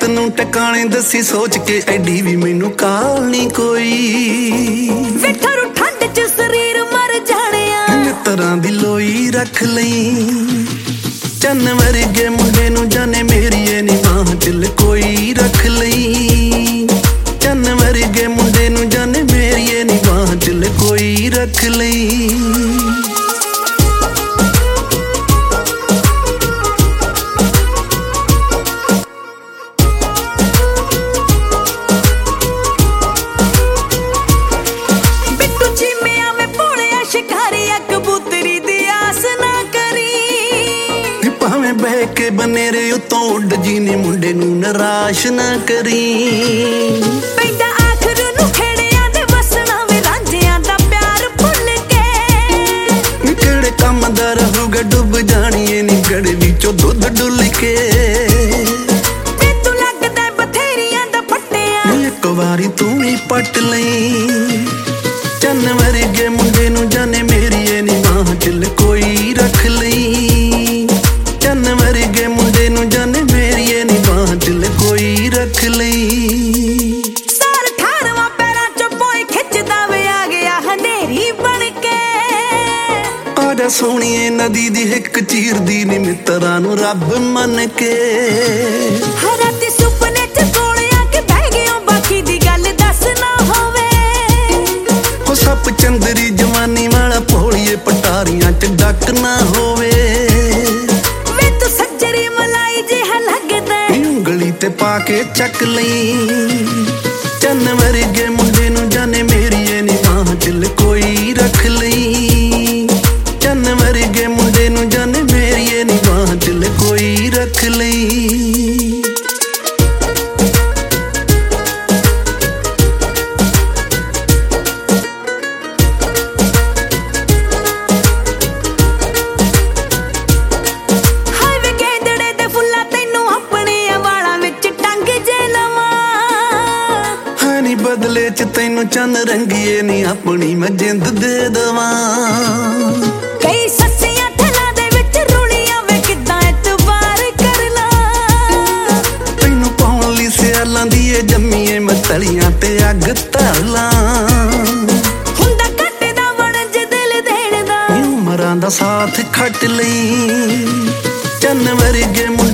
ਨੂੰ ਟਿਕਾਣੇ ਦੱਸੀ ਸੋਚ ਕੇ ਐਡੀ ਵੀ ਮੈਨੂੰ ਕਾਲ ਨਹੀਂ ਕੋਈ। ਵਿਠਰੂ ਠੰਡ ਚ ਸਰੀਰ ਮਰ ਜਾਣਿਆ ਮਿੱਤਰਾਂ ਦੀ ਲੋਈ ਰੱਖ ਲਈ। ਚੰਨ ਵਰਗੇ ਮੁੰਡੇ ਨੂੰ ਜਾਣੇ ਮੇਰੀਏ ਨੀ ਬਾਂਹ ਚ ਕੋਈ ਰੱਖ ਲਈ। ਚੰਨ ਵਰਗੇ ਮੁੰਡੇ ਨੂੰ ਜਾਣੇ ਮੇਰੀਏ ਨੀ ਬਾਂਹ ਚ ਕੋਈ ਰੱਖ ਲਈ। ਬਹਿ ਕੇ ਬਨੇਰੇ ਉੱਤੋਂ ਉੱਡ ਜੀ ਨੀ ਮੁੰਡੇ ਨੂੰ ਨਿਰਾਸ਼ ਨਾ ਕਰੀ। ਪੈਂਦਾ ਆਖਰ ਨੂੰ ਖੇੜਿਆਂ ਦੇ ਵਸਣਾ ਵੇ ਰਾਂਝਿਆਂ ਦਾ ਪਿਆਰ ਭੁੱਲ ਕੇ। ਕਿਹੜੇ ਕੰਮ ਦਾ ਰਹੂਗਾ ਡੁੱਬ ਜਾਣੀਏ ਨੀ ਗੜੇ ਵਿੱਚੋਂ ਦੁੱਧ ਡੁੱਲ ਕੇ। ਤੈਨੂੰ ਲੱਗਦਾ ਬਥੇਰੀਆਂ ਦਾ ਫੱਟਿਆ ਇੱਕ ਵਾਰੀ ਤੂੰ ਵੀ ਪੱਟ ਲਈ। ਚੰਨ ਵਰਗੇ ਮੁੰਡੇ ਨੂੰ ਜਾਣੇ ਮੇਰੀਏ ਨੀ ਬਾਂਹ ਚ ਕੋਈ ਰੱਖ ਲਈ। ਚੰਨ ਵਰਗੇ ਮੁੰਡੇ ਨੂੰ ਜਾਣੇ ਮੇਰੀਏ ਨੀ ਬਾਂਹ ਚ ਕੋਈ ਰੱਖ ਲਈ। ਸਾਰ 18ਵਾਂ ਪੈਰਾਂ ਚੋਂ ਪੋਏ ਖਿੱਚਦਾ ਵੇ ਆ ਗਿਆ ਹਨੇਰੀ ਬਣ ਕੇ। ਆਜਾ ਸੋਹਣੀਏ ਨਦੀ ਦੀ ਹਿੱਕ ਚੀਰਦੀ ਨੀ ਮਿੱਤਰਾਂ ਨੂੰ ਰੱਬ ਮੰਨ ਕੇ। ਰਾਤੀ ਸੁਪਨੇ ਚ ਕੋਲ ਆ ਕੇ ਬਹਿ ਗਿਓ ਬਾਕੀ ਦੀ ਗੱਲ ਦੱਸ ਨਾ ਹੋਵੇ। ਉਹ ਸੱਪ ਚੰਦਰੀ ਜਵਾਨੀ ਵਾਲਾ ਭੋਲੀਏ ਪਟਾਰੀਆਂ ਚ ਡੱਕ ਨਾ ਹੋਵੇ। ਉਂਗਲੀ ਤੇ ਪਾ ਕੇ ਚੱਕ ਲਈ। ਚੰਨ ਵਰਗੇ ਮੁੰਡੇ ਨੂੰ ਜਾਣੇ ਮੇਰੀਏ ਨੀ ਬਾਂਹ ਚ ਕੋਈ ਰੱਖ ਲਈ। ਚੰਨ ਵਰਗੇ ਮੁੰਡੇ ਨੂੰ ਜਾਣੇ ਮੇਰੀਏ ਨੀ ਬਾਂਹ ਚ ਕੋਈ ਰੱਖ ਲਈ। ਬਦਲੇ ਚ ਤੈਨੂੰ ਚੰਨ ਰੰਗੀਏ ਨੀ ਆਪਣੀ ਮੈਂ ਜਿੰਦ ਦੇ ਦਵਾਂ। ਕਈ ਸੱਸੀਆਂ ਠਲਾਂ ਦੇ ਵਿੱਚ ਰੁਲੀਆਂ ਵੇ ਕਿੱਦਾਂ ਇਤਬਾਰ ਕਰ ਲਾ। ਤੈਨੂੰ ਪਾਉਣ ਲਈ ਸਿਆਲਾਂ ਦੀ ਏ ਜੰਮੀਏ ਮੈਂ ਤਲੀਆਂ ਤੇ ਅੱਗ ਧਰ ਲਾਂ। ਹੁੰਦਾ ਕੱਟਦਾ ਵਣਜ ਦਿਲ ਦੇਣ ਦਾ ਉਮਰਾਂ ਦਾ ਸਾਥ ਖੱਟ ਲਈ। ਚੰਨ ਵਰਗੇ